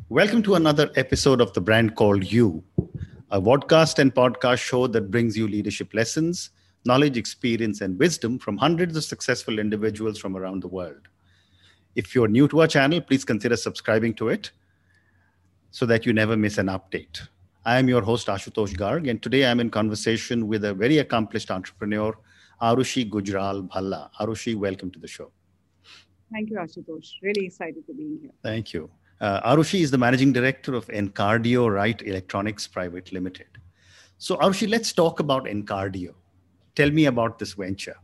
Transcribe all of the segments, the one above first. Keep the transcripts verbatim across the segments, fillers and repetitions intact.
Welcome to another episode of The Brand Called You, a podcast and podcast show that brings you leadership lessons, knowledge, experience, and wisdom from hundreds of successful individuals from around the world. If you're new to our channel, please consider subscribing to it so that you never miss an update. I am your host, Ashutosh Garg, and today I'm in conversation with a very accomplished entrepreneur, Arushi Gujral Bhalla. Arushi, welcome to the show. Thank you, Ashutosh. Really excited to be here. Thank you. Uh, Arushi is the managing director of Encardio Right Electronics Private Limited. So, Arushi, let's talk about Encardio. Tell me about this venture.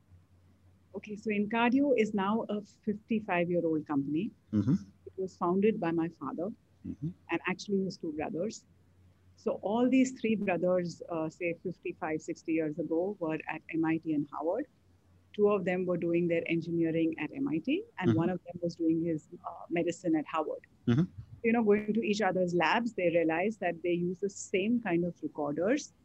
Okay, so Encardio is now a fifty-five-year-old company. Mm-hmm. It was founded by my father Mm-hmm. and actually his two brothers. So all these three brothers, uh, say fifty-five, sixty years ago, were at M I T and Harvard. Two of them were doing their engineering at M I T, and Mm-hmm. one of them was doing his uh, medicine at Harvard. Mm-hmm. You know, going to each other's labs, they realized that they use the same kind of recorders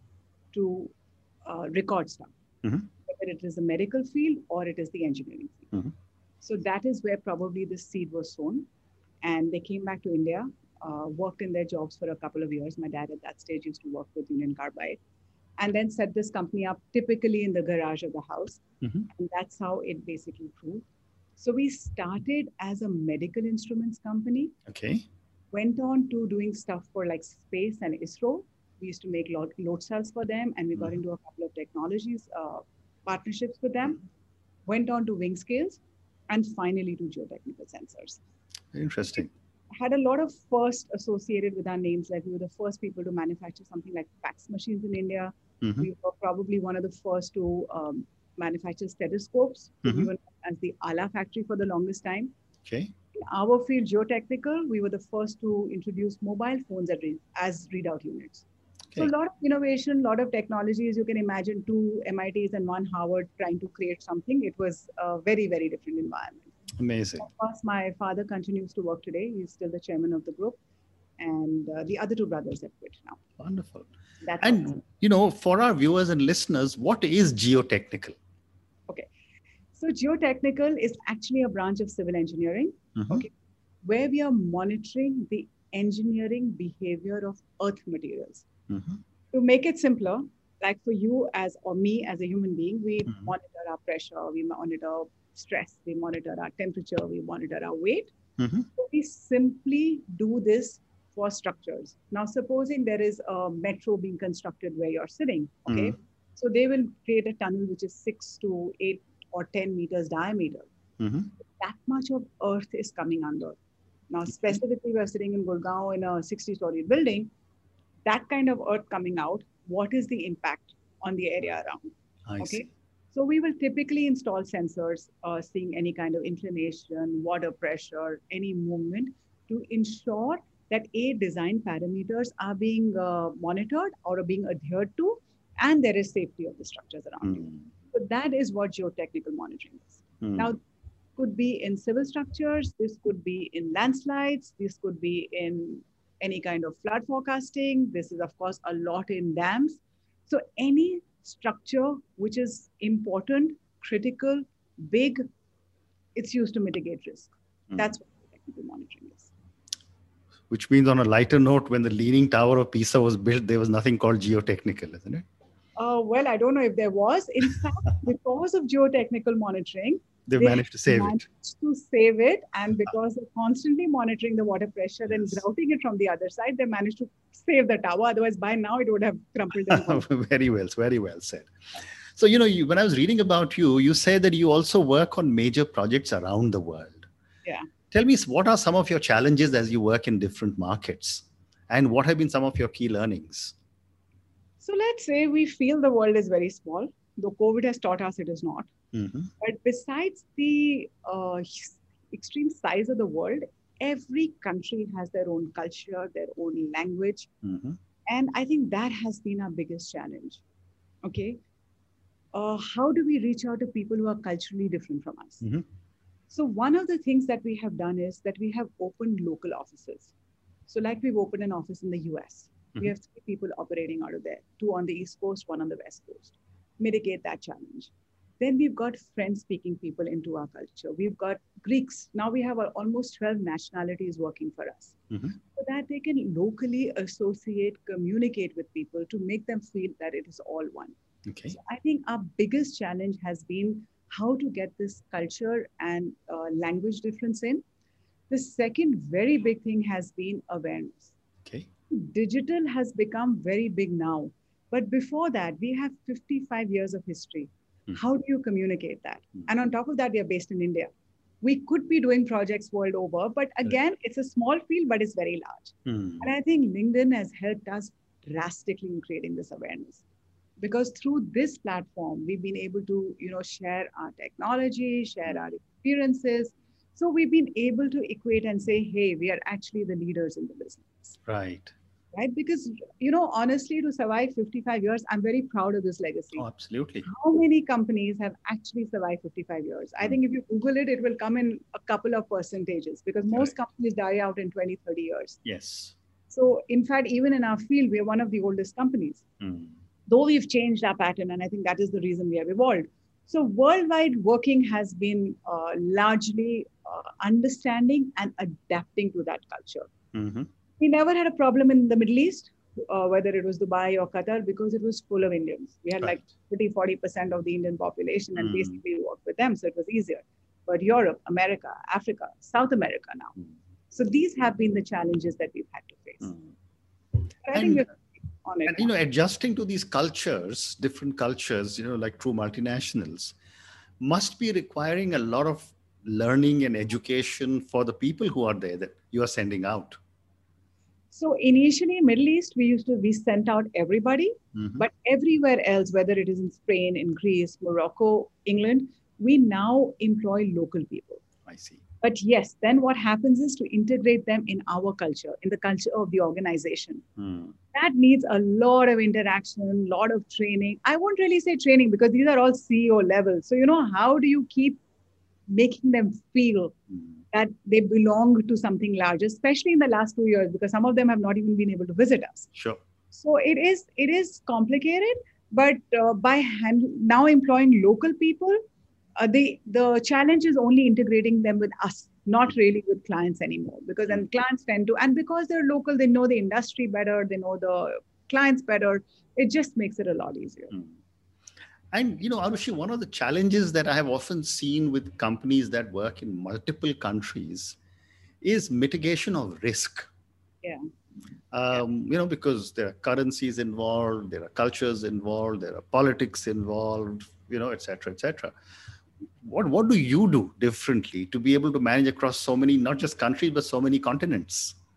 to uh, record stuff, Mm-hmm. whether it is the medical field or it is the engineering field. Mm-hmm. So that is where probably the seed was sown. And they came back to India, uh, worked in their jobs for a couple of years. My dad at that stage used to work with Union Carbide, and then set this company up typically in the garage of the house. Mm-hmm. And that's how it basically grew. So we started as a medical instruments company, Okay. went on to doing stuff for like space and ISRO. We used to make load, load cells for them, and we got into a couple of technologies, uh, partnerships with them, went on to wing scales, and finally to geotechnical sensors. Interesting. Had a lot of first associated with our names, like we were the first people to manufacture something like fax machines in India. Mm-hmm. We were probably one of the first to um, manufacture stethoscopes. So Mm-hmm. we were known as the Ala factory for the longest time. Okay. In our field, geotechnical, we were the first to introduce mobile phones as, re- as readout units. So Okay. a lot of innovation, a lot of technologies. You can imagine two M I Ts and one Harvard trying to create something. It was a very, very different environment. Amazing. Of course, my father continues to work today. He's still the chairman of the group. And uh, the other two brothers have quit now. Wonderful. That's all. And, you know, for our viewers and listeners, what is geotechnical? Okay. So geotechnical is actually a branch of civil engineering, Mm-hmm. okay, where we are monitoring the engineering behavior of earth materials. Mm-hmm. To make it simpler, like for you as or me as a human being, we Mhm. monitor our pressure, we monitor stress, we monitor our temperature, we monitor our weight. Mm-hmm. So we simply do this for structures. Now, supposing there is a metro being constructed where you're sitting, okay, Mhm. so they will create a tunnel which is six to eight or ten meters diameter. Mm-hmm. That much of earth is coming under. Now, specifically, we're sitting in Gurgaon in a sixty-story building. That kind of earth coming out, what is the impact on the area around? I Okay. see. So we will typically install sensors, uh, seeing any kind of inclination, water pressure, any movement to ensure that A, design parameters are being uh, monitored or are being adhered to, and there is safety of the structures around you. Mm. So that is what geotechnical monitoring is. Mm. Now, could be in civil structures, this could be in landslides, this could be in any kind of flood forecasting. This is, of course, a lot in dams. So any structure which is important, critical, big, it's used to mitigate risk. Mm. That's what technical monitoring is. Which means, on a lighter note, when the Leaning Tower of Pisa was built, there was nothing called geotechnical, isn't it? Uh, well, I don't know if there was. In fact, because of geotechnical monitoring, They they managed to save it. managed to save it. And because they're constantly monitoring the water pressure and Yes. grouting it from the other side, they managed to save the tower. Otherwise, by now, it would have crumpled down. Very well, very well said. So, you know, you, when I was reading about you, you said that you also work on major projects around the world. Yeah. Tell me, what are some of your challenges as you work in different markets? And what have been some of your key learnings? So let's say we feel the world is very small, though COVID has taught us it is not. Mm-hmm. But besides the uh, extreme size of the world, every country has their own culture, their own language. Mm-hmm. And I think that has been our biggest challenge. Okay. Uh, how do we reach out to people who are culturally different from us? Mm-hmm. So one of the things that we have done is that we have opened local offices. So like we've opened an office in the U S. Mm-hmm. We have three people operating out of there, two on the East Coast, one on the West Coast. Mitigate that challenge. Then we've got French-speaking people into our culture. We've got Greeks. Now we have uh, almost twelve nationalities working for us. Mm-hmm. So that they can locally associate, communicate with people to make them feel that it is all one. Okay. So I think our biggest challenge has been how to get this culture and uh, language difference in. The second very big thing has been awareness. Okay. Digital has become very big now. But before that, we have fifty-five years of history. Mm. How do you communicate that? Mm. And on top of that, we are based in India. We could be doing projects world over, but again, right. It's a small field, but it's very large. Mm. And I think LinkedIn has helped us drastically in creating this awareness. Because through this platform, we've been able to, you know, share our technology, share our experiences. So we've been able to equate and say, hey, we are actually the leaders in the business. Right. Right? Because, you know, honestly, to survive fifty-five years, I'm very proud of this legacy. Oh, absolutely. How many companies have actually survived fifty-five years? Mm. I think if you Google it, it will come in a couple of percentages because most right. companies die out in twenty, thirty years. Yes. So in fact, even in our field, we are one of the oldest companies. Mm. Though we've changed our pattern, and I think that is the reason we have evolved. So worldwide working has been uh, largely uh, understanding and adapting to that culture. Mm-hmm. We never had a problem in the Middle East, uh, whether it was Dubai or Qatar, because it was full of Indians. We had right. like thirty, forty percent of the Indian population and mm. basically worked with them, so it was easier. But Europe, America, Africa, South America now. Mm. So these have been the challenges that we've had to face. Mm. I think we're on it. And, you know, adjusting to these cultures, different cultures, you know, like true multinationals, must be requiring a lot of learning and education for the people who are there that you are sending out. So initially, Middle East, we used to, we sent out everybody, mm-hmm. but everywhere else, whether it is in Spain, in Greece, Morocco, England, we now employ local people. I see. But yes, then what happens is to integrate them in our culture, in the culture of the organization. Mm. That needs a lot of interaction, a lot of training. I won't really say training because these are all C E O levels. So, you know, how do you keep making them feel mm. that they belong to something larger, especially in the last two years, because some of them have not even been able to visit us. Sure. So it is, it is complicated, but uh, by hand, now employing local people, Uh, the, the challenge is only integrating them with us, not really with clients anymore. Because then clients tend to, and because they're local, they know the industry better, they know the clients better. It just makes it a lot easier. Mm. And, you know, Arushi, one of the challenges that I have often seen with companies that work in multiple countries is mitigation of risk. Yeah. Um, you know, because there are currencies involved, there are cultures involved, there are politics involved, you know, et cetera, et cetera. What what do you do differently to be able to manage across so many, not just countries, but so many continents?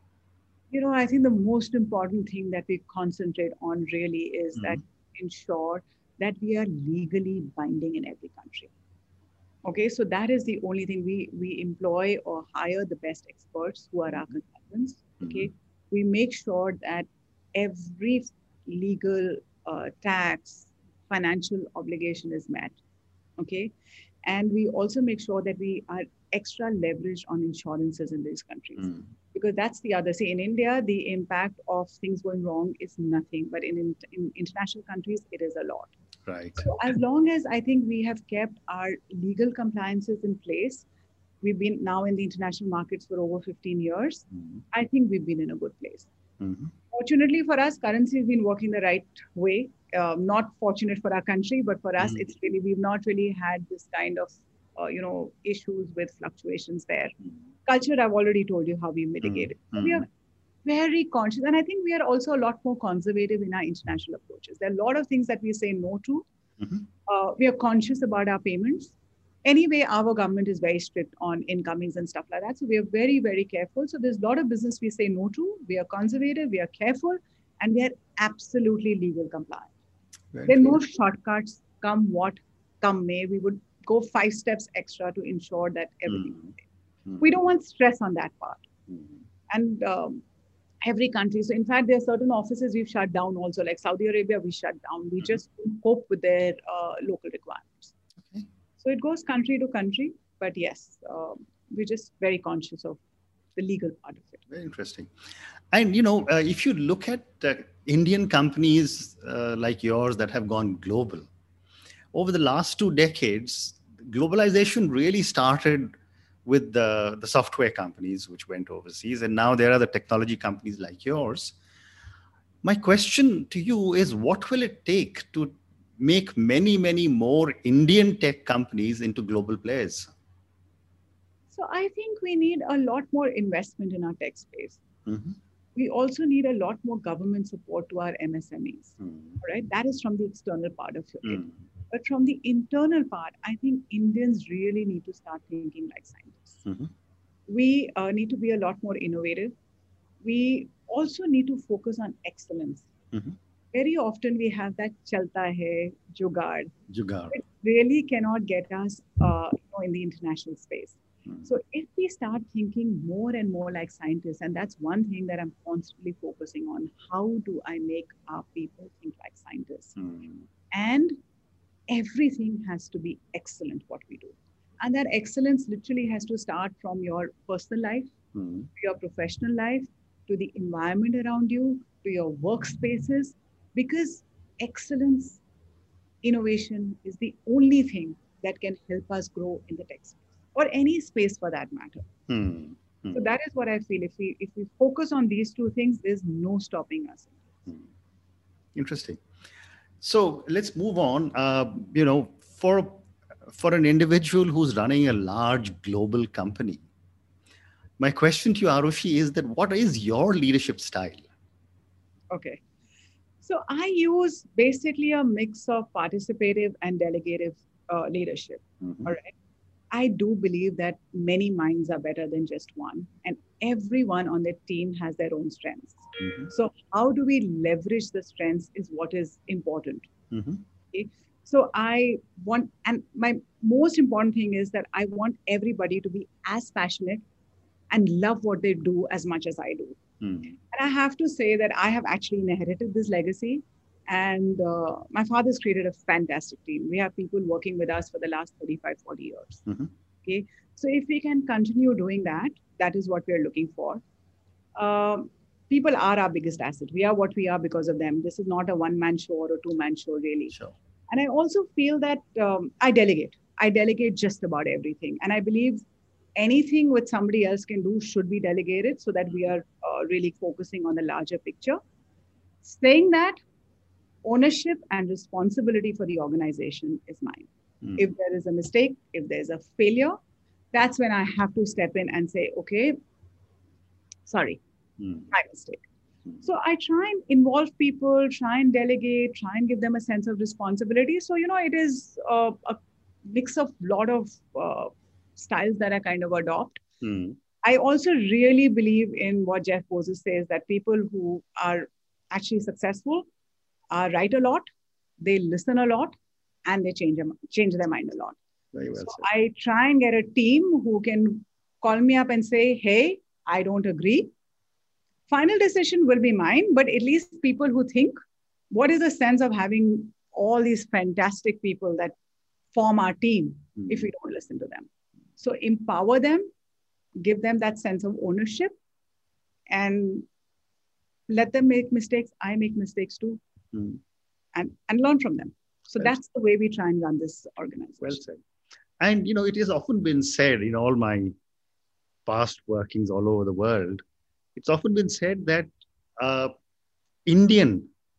You know, I think the most important thing that we concentrate on really is mm-hmm. that ensure that we are legally binding in every country. Okay, so that is the only thing. We we employ or hire the best experts who are our consultants. Okay, mm-hmm. We make sure that every legal, uh, tax, financial obligation is met. Okay. And we also make sure that we are extra leveraged on insurances in these countries. Mm. Because that's the other. See, in India, the impact of things going wrong is nothing. But in, in, in international countries, it is a lot. Right. So as long as I think we have kept our legal compliances in place, we've been now in the international markets for over fifteen years. Mm. I think we've been in a good place. Mm-hmm. Fortunately for us, currency has been working the right way. Um, not fortunate for our country, but for us, mm-hmm. it's really, we've not really had this kind of, uh, you know, issues with fluctuations there. Mm-hmm. Culture, I've already told you how we mitigate it. Mm-hmm. So we are very conscious. And I think we are also a lot more conservative in our international approaches. There are a lot of things that we say no to. Mm-hmm. Uh, we are conscious about our payments. Anyway, our government is very strict on incomings and stuff like that. So we are very, very careful. So there's a lot of business we say no to. We are conservative, we are careful, and we are absolutely legal compliant. Very there are no shortcuts, come what, come may. We would go five steps extra to ensure that everything mm. is safe. Mm. We don't want stress on that part. Mm. And um, every country. So in fact, there are certain offices we've shut down also, like Saudi Arabia, we shut down. We mm. just cope with their uh, local requirements. Okay. So it goes country to country. But yes, um, we're just very conscious of the legal part of it. Very interesting. And, you know, uh, if you look at uh, Indian companies uh, like yours that have gone global, over the last two decades, globalization really started with the, the software companies which went overseas, and now there are the technology companies like yours. My question to you is, what will it take to make many, many more Indian tech companies into global players? So I think we need a lot more investment in our tech space. Mm-hmm. We also need a lot more government support to our M S M Es. Mm-hmm. Right? That is from the external part of it. Mm-hmm. But from the internal part, I think Indians really need to start thinking like scientists. Mm-hmm. We uh, need to be a lot more innovative. We also need to focus on excellence. Mm-hmm. Very often we have that chalta hai, jugaad. Jugaad. It really cannot get us uh, you know, in the international space. Mm-hmm. So if we start thinking more and more like scientists, and that's one thing that I'm constantly focusing on, how do I make our people think like scientists? Mm-hmm. And everything has to be excellent what we do. And that excellence literally has to start from your personal life, Mm-hmm. to your professional life, to the environment around you, to your workspaces, because excellence, innovation is the only thing that can help us grow in the tech space or any space for that matter. Mm-hmm. So that is what I feel. If we if we focus on these two things, there's no stopping us. Mm-hmm. Interesting. So let's move on. Uh, you know, for for an individual who's running a large global company, my question to you, Arushi, is that what is your leadership style? Okay. So I use basically a mix of participative and delegative uh, leadership. Mm-hmm. All right. I do believe that many minds are better than just one, and everyone on the team has their own strengths. Mm-hmm. So how do we leverage the strengths is what is important. Mm-hmm. Okay? So I want, and my most important thing is that I want everybody to be as passionate and love what they do as much as I do. Mm-hmm. And I have to say that I have actually inherited this legacy. And uh, my father's created a fantastic team. We have people working with us for the last thirty-five, forty years. Mm-hmm. Okay. So if we can continue doing that, that is what we're looking for. Um, people are our biggest asset. We are what we are because of them. This is not a one-man show or a two-man show, really. Sure. And I also feel that um, I delegate. I delegate just about everything. And I believe anything which somebody else can do should be delegated so that we are uh, really focusing on the larger picture. Saying that, ownership and responsibility for the organization is mine. Mm. If there is a mistake, if there's a failure, that's when I have to step in and say, okay, sorry, mm. my mistake. Mm. So I try and involve people, try and delegate, try and give them a sense of responsibility. So, you know, it is uh, a mix of a lot of uh, styles that I kind of adopt. Mm. I also really believe in what Jeff Bezos says, that people who are actually successful Uh, write a lot, they listen a lot, and they change, them, change their mind a lot. Very well so said. I try and get a team who can call me up and say, hey, I don't agree. Final decision will be mine, but at least people who think, what is the sense of having all these fantastic people that form our team mm-hmm. if we don't listen to them? So empower them, give them that sense of ownership, and let them make mistakes. I make mistakes too. Mm. And, and learn from them. So well, that's the way we try and run this organization. Well said. And, you know, it has often been said in all my past workings all over the world, it's often been said that uh, Indian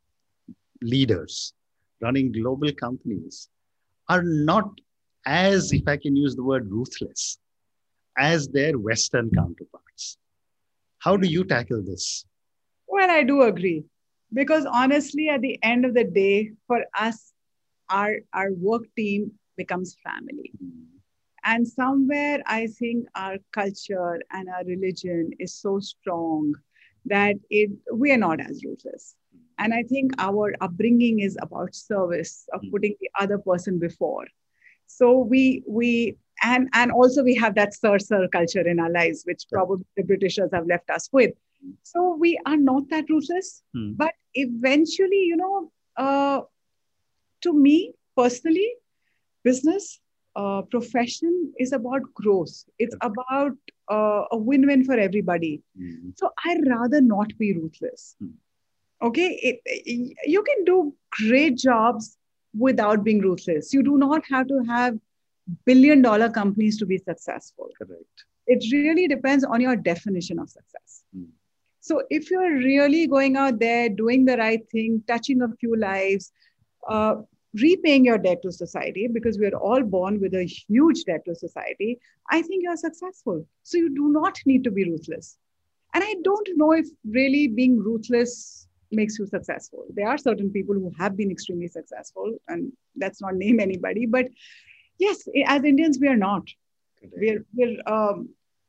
leaders running global companies are not as, if I can use the word, ruthless as their Western counterparts. How do you tackle this? Well, I do agree. Because honestly, at the end of the day, for us, our, our work team becomes family. Mm. And somewhere I think our culture and our religion is so strong that it we are not as ruthless. And I think our upbringing is about service, of putting the other person before. So we, we and, and also we have that sir, sir culture in our lives, which probably the Britishers have left us with. So we are not that ruthless, hmm. but eventually, you know, uh, to me personally, business, uh, profession is about growth. It's okay. about uh, a win-win for everybody. Hmm. So I'd rather not be ruthless. Hmm. Okay, it, it, you can do great jobs without being ruthless. You do not have to have billion dollar companies to be successful. Correct. It really depends on your definition of success. Mm. So if you're really going out there, doing the right thing, touching a few lives, uh, repaying your debt to society, because we're all born with a huge debt to society, I think you're successful. So you do not need to be ruthless. And I don't know if really being ruthless makes you successful. There are certain people who have been extremely successful, and let's not name anybody, but yes, as Indians, we are not. We're, we're um,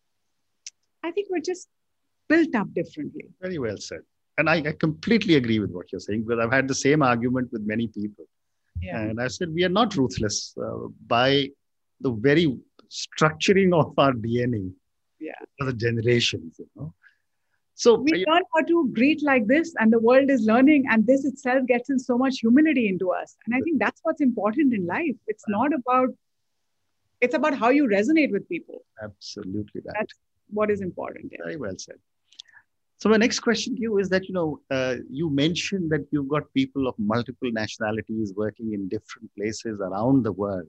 I think we're just built up differently. Very well said. And I, I completely agree with what you're saying, because I've had the same argument with many people. Yeah. And I said, we are not ruthless uh, by the very structuring of our D N A. Yeah. For the generations, you know. So we you, learn how to greet like this, and the world is learning, and this itself gets in so much humility into us. And I think that's what's important in life. It's not about, it's about how you resonate with people. Absolutely. Right. That's what is important. Yeah. Very well said. So my next question to you is that, you know, uh, you mentioned that you've got people of multiple nationalities working in different places around the world.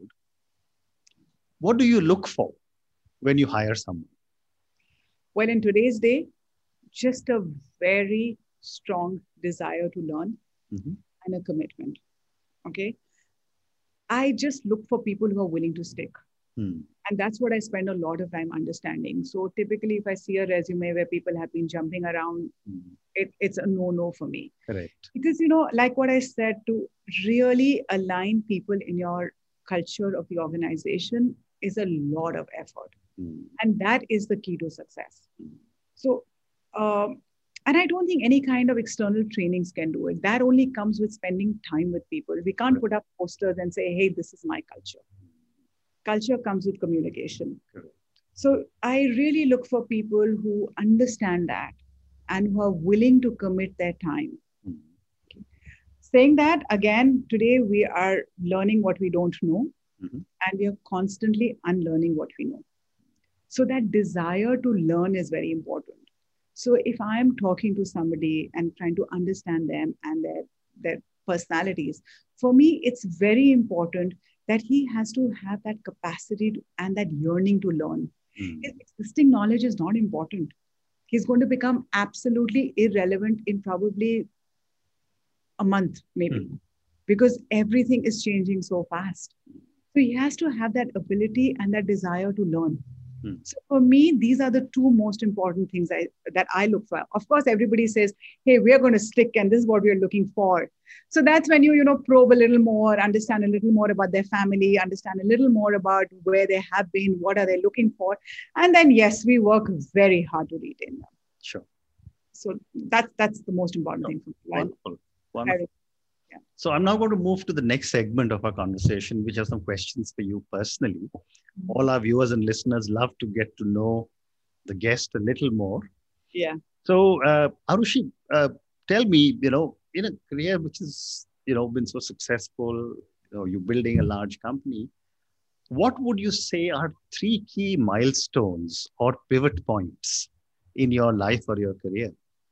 What do you look for when you hire someone? Well, in today's day, just a very strong desire to learn mm-hmm. and a commitment. Okay. I just look for people who are willing to stick. Hmm. And that's what I spend a lot of time understanding. So typically, if I see a resume where people have been jumping around, hmm. it, it's a no-no for me. Correct. Because, you know, like what I said, to really align people in your culture of the organization is a lot of effort. Hmm. And that is the key to success. Hmm. So, um, and I don't think any kind of external trainings can do it. That only comes with spending time with people. We can't put up posters and say, hey, this is my culture. Culture comes with communication. Correct. So I really look for people who understand that and who are willing to commit their time. Mm-hmm. Saying that, again, today we are learning what we don't know, mm-hmm. and we are constantly unlearning what we know. So that desire to learn is very important. So if I'm talking to somebody and trying to understand them and their, their personalities, for me, it's very important that he has to have that capacity to, and that yearning to learn. Mm. His existing knowledge is not important. He's going to become absolutely irrelevant in probably a month, maybe, mm. because everything is changing so fast. So he has to have that ability and that desire to learn. Mm. So for me, these are the two most important things I, that I look for. Of course, everybody says, hey, we're going to stick and this is what we're looking for. So that's when you, you know, probe a little more, understand a little more about their family, understand a little more about where they have been, what are they looking for. And then, yes, we work very hard to retain them. Sure. So that's, that's the most important no, thing for me. Wonderful. Wonderful. Yeah. So I'm now going to move to the next segment of our conversation, which are some questions for you personally. Mm-hmm. All our viewers and listeners love to get to know the guest a little more. Yeah. So, uh, Arushi, uh, tell me, you know, in a career which is, you know, been so successful, you know, you're building a large company, what would you say are three key milestones or pivot points in your life or your career?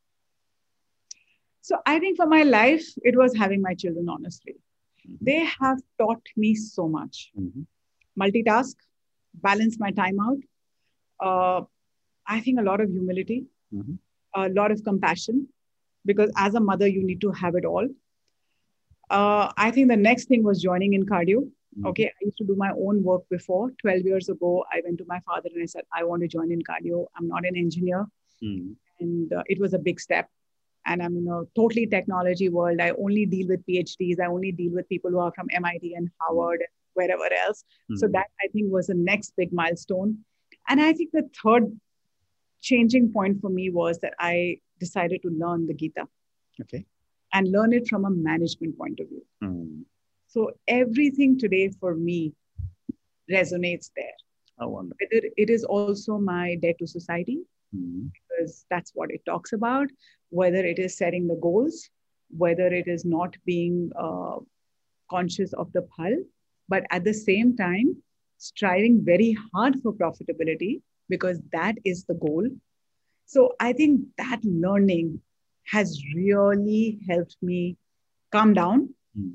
So I think for my life, it was having my children, honestly. Mm-hmm. They have taught me so much. Mm-hmm. Multitask, balance my time out. Uh, I think a lot of humility, mm-hmm. a lot of compassion, because as a mother, you need to have it all. Uh, I think the next thing was joining in cardio. Mm-hmm. Okay, I used to do my own work before. twelve years ago, I went to my father and I said, I want to join in cardio. I'm not an engineer. Mm-hmm. And uh, it was a big step. And I'm in a totally technology world. I only deal with PhDs. I only deal with people who are from M I T and Harvard and wherever else. Mm-hmm. So that, I think, was the next big milestone. And I think the third changing point for me was that I decided to learn the Gita. Okay. And learn it from a management point of view. Mm-hmm. So everything today for me resonates there. Oh, wonderful. Whether it is also my debt to society, mm-hmm. because that's what it talks about, whether it is setting the goals, whether it is not being uh, conscious of the phal, but at the same time, striving very hard for profitability, because that is the goal. So I think that learning has really helped me calm down, mm-hmm.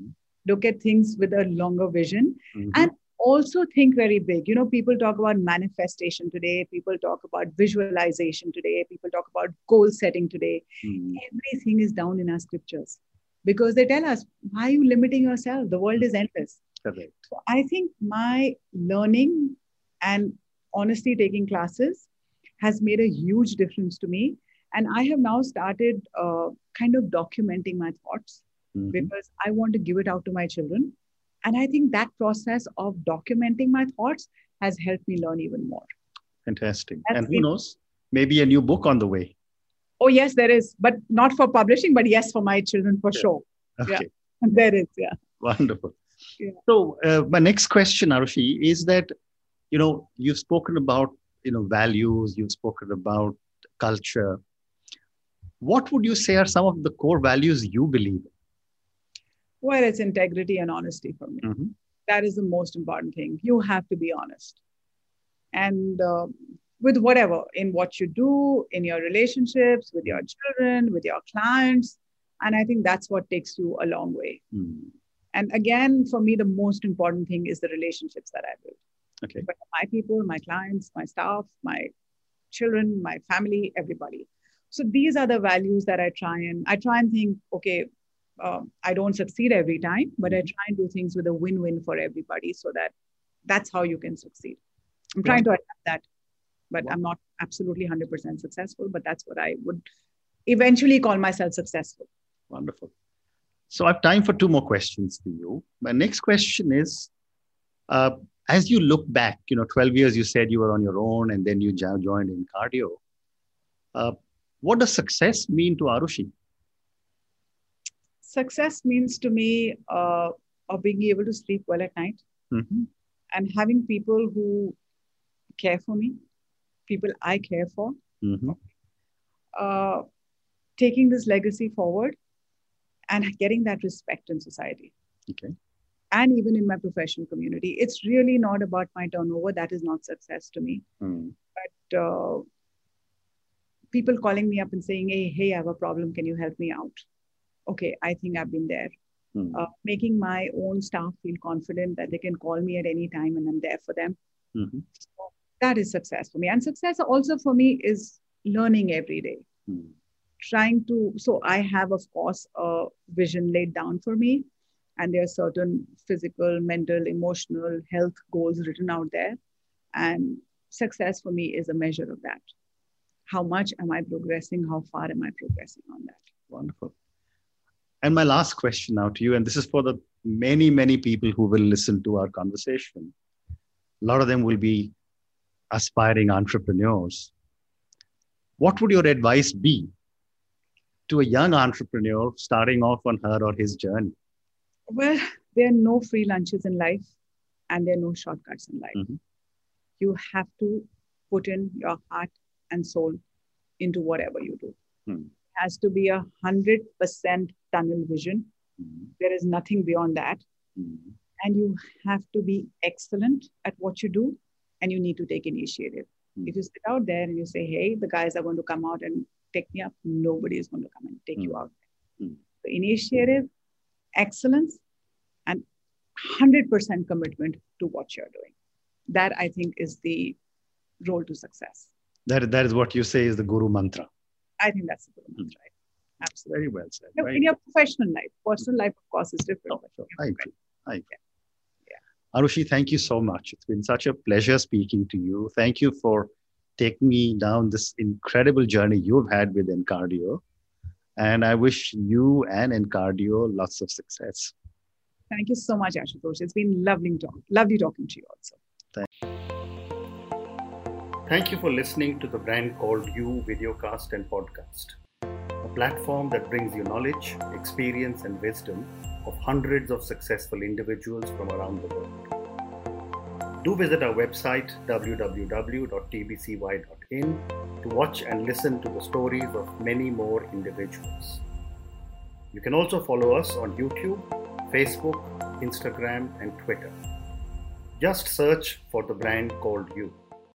look at things with a longer vision, Mm-hmm. and also think very big. You know, people talk about manifestation today, people talk about visualization today, people talk about goal setting today. Mm-hmm. Everything is down in our scriptures because they tell us, why are you limiting yourself? The world is endless. Correct. So I think my learning and honestly taking classes has made a huge difference to me. And I have now started uh, kind of documenting my thoughts Mm-hmm. because I want to give it out to my children. And I think that process of documenting my thoughts has helped me learn even more. Fantastic. That's And who it. knows, maybe a new book on the way. Oh, yes, there is, but not for publishing, but yes, for my children for Yeah. sure. Okay. Yeah, there is. Yeah. Wonderful. Yeah. So uh, my next question, Arushi, is that, you know, you've spoken about, you know, values, you've spoken about culture. What would you say are some of the core values you believe in? Well, it's integrity and honesty for me. Mm-hmm. That is the most important thing. You have to be honest. And uh, with whatever, in what you do, in your relationships, with your children, with your clients. And I think that's what takes you a long way. Mm. And again, for me, the most important thing is the relationships that I build. Okay. But my people, my clients, my staff, my children, my family, everybody. So these are the values that I try and I try and think, okay, um, I don't succeed every time, but I try and do things with a win-win for everybody so that that's how you can succeed. I'm trying to adapt that, but I'm not absolutely one hundred percent successful, but that's what I would eventually call myself successful. Wonderful. So I have time for two more questions for you. My next question is, uh, as you look back, you know, twelve years, you said you were on your own and then you joined InCardio. Uh, what does success mean to Arushi? Success means to me uh, of being able to sleep well at night, mm-hmm. and having people who care for me, people I care for, mm-hmm. uh, taking this legacy forward and getting that respect in society. Okay. And even in my professional community. It's really not about my turnover. That is not success to me. Mm. But uh, people calling me up and saying, hey, hey, I have a problem. Can you help me out? Okay, I think I've been there. Mm. Uh, making my own staff feel confident that they can call me at any time and I'm there for them. Mm-hmm. So that is success for me. And success also for me is learning every day. Mm. Trying to, so I have, of course, a vision laid down for me. And there are certain physical, mental, emotional health goals written out there. And success for me is a measure of that. How much am I progressing? How far am I progressing on that? Wonderful. And my last question now to you, and this is for the many, many people who will listen to our conversation. A lot of them will be aspiring entrepreneurs. What would your advice be to a young entrepreneur starting off on her or his journey? Well, there are no free lunches in life and there are no shortcuts in life. Mm-hmm. You have to put in your heart and soul into whatever you do. Mm-hmm. It has to be a hundred percent tunnel vision. Mm-hmm. There is nothing beyond that. Mm-hmm. And you have to be excellent at what you do and you need to take initiative. Mm-hmm. If you sit out there and you say, hey, the guys are going to come out and take me up, nobody is going to come and take mm-hmm. you out. Mm-hmm. The initiative, excellence, and one hundred percent commitment to what you're doing. That, I think, is the role to success. That, that is what you say is the guru mantra. I think that's the guru mantra. Mm-hmm. Absolutely. Very well said. No, in your professional life. Personal life, of course, is different. Oh, I agree. I agree. Yeah. Arushi, thank you so much. It's been such a pleasure speaking to you. Thank you for taking me down this incredible journey you've had with InCardio. And I wish you and InCardio lots of success. Thank you so much, Ashutosh. It's been lovely, talk, lovely talking to you also. Thank Thank you for listening to the Brand Called You videocast and podcast, a platform that brings you knowledge, experience, and wisdom of hundreds of successful individuals from around the world. Do visit our website w w w dot t b c y dot in to watch and listen to the stories of many more individuals. You can also follow us on YouTube, Facebook, Instagram, and Twitter. Just search for the Brand Called You.